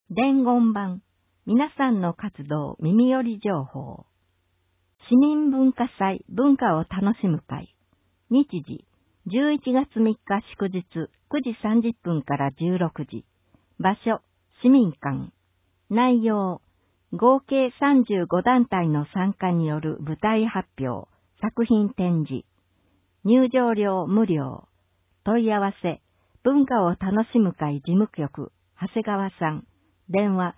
伝言版、皆さんの活動耳寄り情報。市民文化祭文化を楽しむ会。日時、11月3日祝日9時30分から16時。場所、市民館。内容、合計35団体の参加による舞台発表、作品展示。入場料無料。問い合わせ、文化を楽しむ会事務局、長谷川さん。電話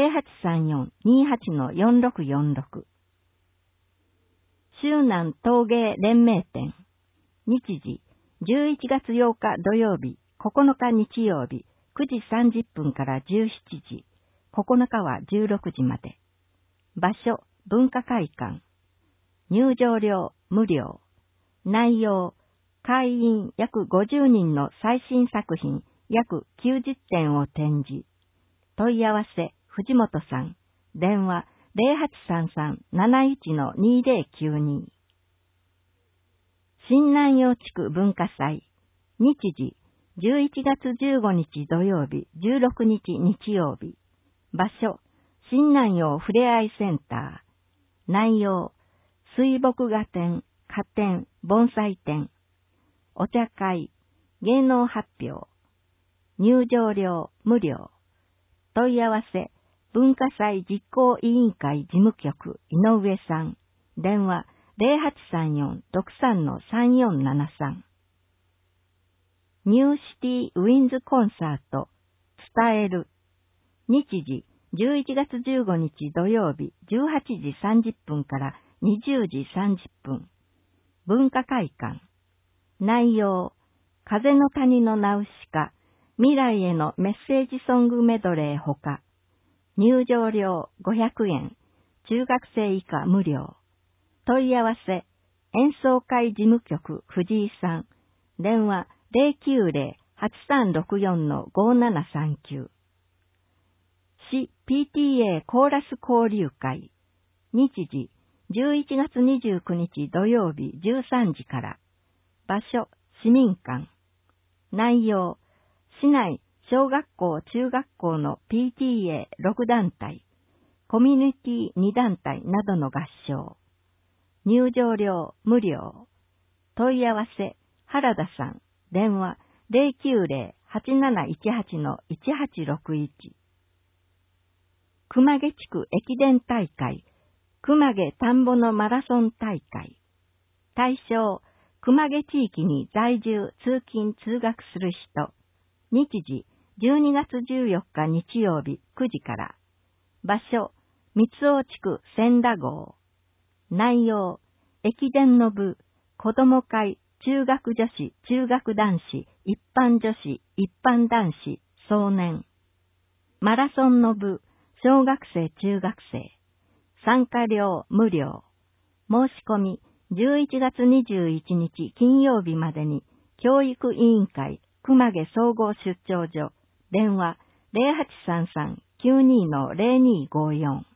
0834-28-4646。周南陶芸連盟展。日時、11月8日土曜日、9日日曜日、9時30分から17時。9日は16時まで。場所、文化会館。入場料無料。内容、会員約50人の最新作品約90点を展示。問い合わせ、藤本さん。電話、0833-71-2092。新南陽地区文化祭。日時、11月15日土曜日、16日日曜日。場所、新南陽ふれあいセンター。内容、水墨画展、花展、盆栽展。お茶会、芸能発表。入場料無料。問い合わせ、文化祭実行委員会事務局井上さん。電話0834-63-3473。ニューシティウィンズコンサート。伝える。日時、11月15日土曜日18時30分から20時30分。文化会館。内容、風の谷のナウシカ。未来へのメッセージソングメドレーほか、入場料500円、中学生以下無料。問い合わせ、演奏会事務局藤井さん。電話090-8364-5739。市 PTA コーラス交流会。日時、11月29日土曜日13時から。場所、市民館。内容、市内小学校中学校の PTA6 団体、コミュニティ2団体などの合唱。入場料無料。問い合わせ、原田さん。電話090-8718-1861。熊毛地区駅伝大会、熊毛田んぼのマラソン大会。対象、熊毛地域に在住通勤通学する人。日時、12月14日日曜日9時から。場所、三尾地区千田郷。内容、駅伝の部、子ども会、中学女子、中学男子、一般女子、一般男子、壮年。マラソンの部、小学生、中学生。参加料無料。申し込み、11月21日金曜日までに、教育委員会、熊毛総合出張所。電話、0833-92-0254。